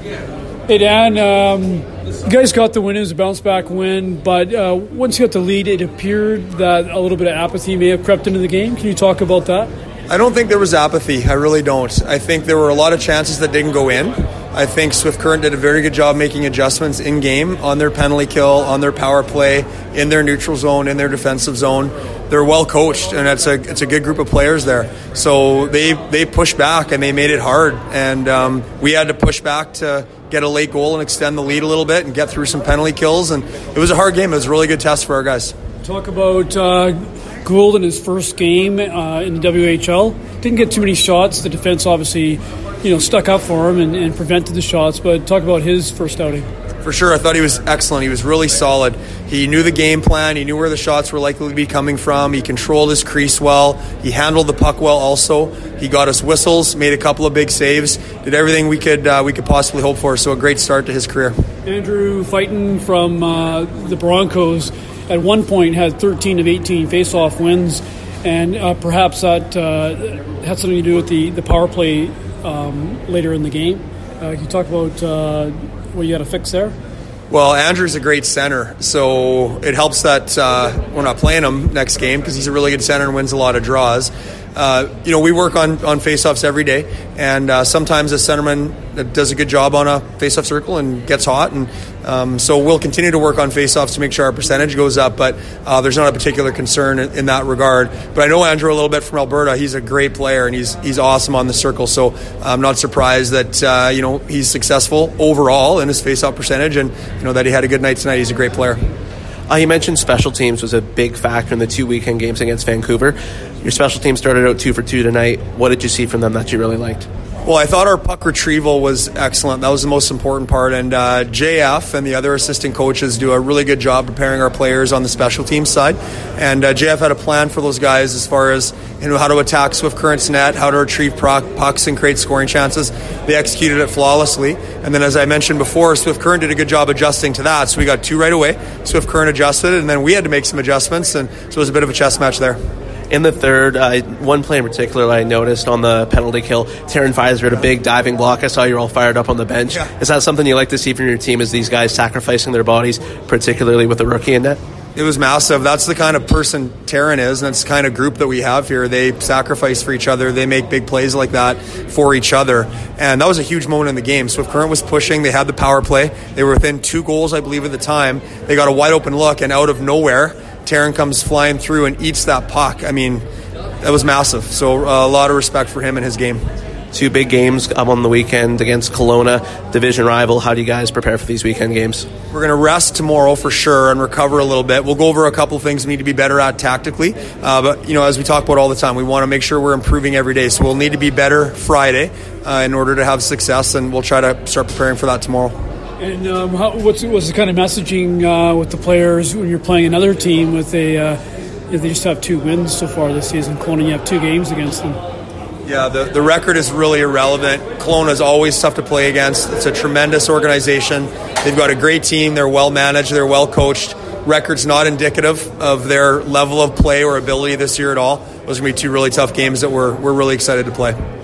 Hey, Dan, you guys got the win. It was a bounce-back win, but once you got the lead, it appeared that a little bit of apathy may have crept into the game. Can you talk about that? I don't think there was apathy. I really don't. I think there were a lot of chances that didn't go in. I think Swift Current did a very good job making adjustments in-game on their penalty kill, on their power play, in their neutral zone, in their defensive zone. They're well coached, and it's a good group of players there. So they pushed back, and they made it hard. And we had to push back to get a late goal and extend the lead a little bit and get through some penalty kills. And it was a hard game. It was a really good test for our guys. Talk about Gould in his first game in the WHL. Didn't get too many shots. The defense obviously, stuck up for him and prevented the shots. But talk about his first outing. For sure, I thought he was excellent. He was really solid. He knew the game plan. He knew where the shots were likely to be coming from. He controlled his crease well. He handled the puck well also. He got us whistles, made a couple of big saves, did everything we could possibly hope for. So a great start to his career. Andrew Fighton from the Broncos at one point had 13 of 18 face-off wins, and perhaps that had something to do with the power play later in the game. Can you talk about what you got to fix there? Well, Andrew's a great center, so it helps that we're not playing him next game because he's a really good center and wins a lot of draws. We work on face-offs every day, and sometimes a centerman does a good job on a face-off circle and gets hot, and so we'll continue to work on face-offs to make sure our percentage goes up, but there's not a particular concern in that regard. But I know Andrew a little bit from Alberta. He's a great player, and he's awesome on the circle, so I'm not surprised that he's successful overall in his face-off percentage, and that he had a good night tonight. He's a great player. You mentioned special teams was a big factor in the 2 weekend games against Vancouver. Your special team started out 2 for 2 tonight. What did you see from them that you really liked? Well, I thought our puck retrieval was excellent. That was the most important part. And JF and the other assistant coaches do a really good job preparing our players on the special teams side. And JF had a plan for those guys as far as how to attack Swift Current's net, how to retrieve pucks and create scoring chances. They executed it flawlessly. And then, as I mentioned before, Swift Current did a good job adjusting to that. So we got 2 right away. Swift Current adjusted, and then we had to make some adjustments. And so it was a bit of a chess match there. In the third, one play in particular I noticed on the penalty kill, Taryn Fizer had a big diving block. I saw you're all fired up on the bench. Yeah. Is that something you like to see from your team, is these guys sacrificing their bodies, particularly with the rookie in net? It was massive. That's the kind of person Taryn is, and it's the kind of group that we have here. They sacrifice for each other. They make big plays like that for each other. And that was a huge moment in the game. Swift Current was pushing. They had the power play. They were within 2 goals, I believe, at the time. They got a wide open look, and out of nowhere, Taryn comes flying through and eats that puck. I mean, that was massive. So a lot of respect for him and his game. 2 big games up on the weekend against Kelowna, division rival. How do you guys prepare for these weekend games? We're going to rest tomorrow for sure and recover a little bit. We'll go over a couple of things we need to be better at tactically. But, as we talk about all the time, we want to make sure we're improving every day. So we'll need to be better Friday in order to have success, and we'll try to start preparing for that tomorrow. And what's the kind of messaging with the players when you're playing another team with they just have 2 wins so far this season? Kelowna, you have 2 games against them. Yeah, the record is really irrelevant. Kelowna is always tough to play against. It's a tremendous organization. They've got a great team. They're well managed. They're well coached. Record's not indicative of their level of play or ability this year at all. Those are going to be 2 really tough games that we're really excited to play.